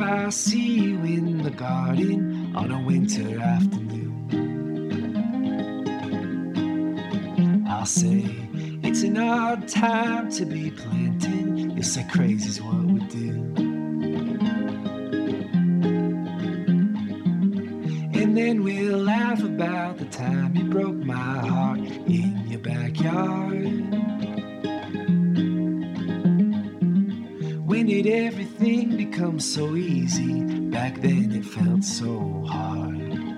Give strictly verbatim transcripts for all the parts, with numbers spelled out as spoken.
I see you in the garden on a winter afternoon, I'll say it's an odd time to be planting. You'll say crazy's what we do. And then we'll laugh about the time you broke my heart in your backyard. When did everything become so easy? Back then it felt so hard.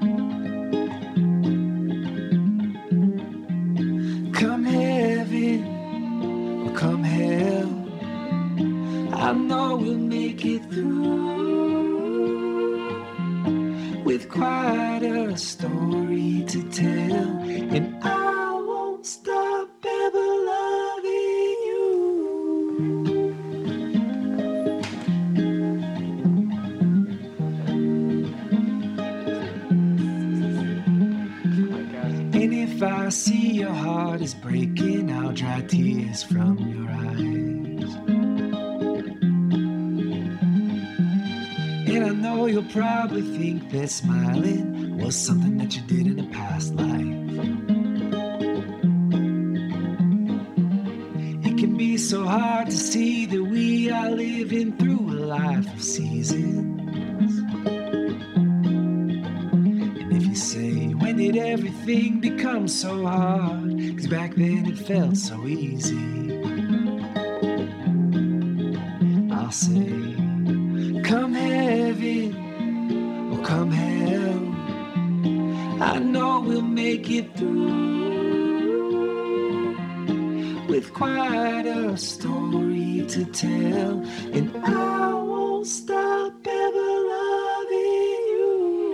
Come heaven or come hell, I know we'll make it through with quite a story to tell, and I won't stop ever loving you. And if I see your heart is breaking, I'll dry tears from your eyes. And I know you'll probably think that smiling was something that you did in a past life. It can be so hard to see that we are living through a life of seasons. And if you say, when did everything become so hard? 'Cause back then it felt so easy, I'll say, come heaven or come hell, I know we'll make it through with quite a story to tell, and I won't stop ever loving you.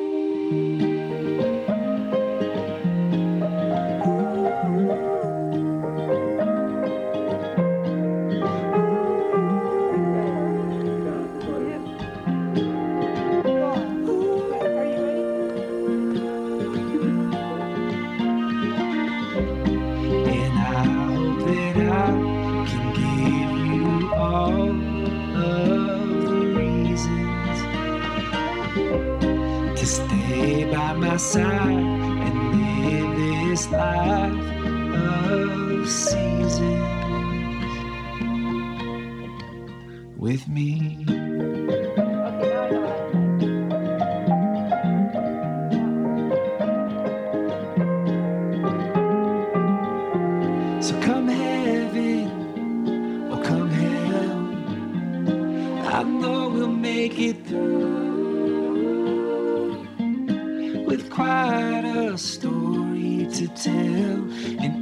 Side and live this life of seasons with me. So come heaven or come hell, I know we'll make it through with quite a story to tell, and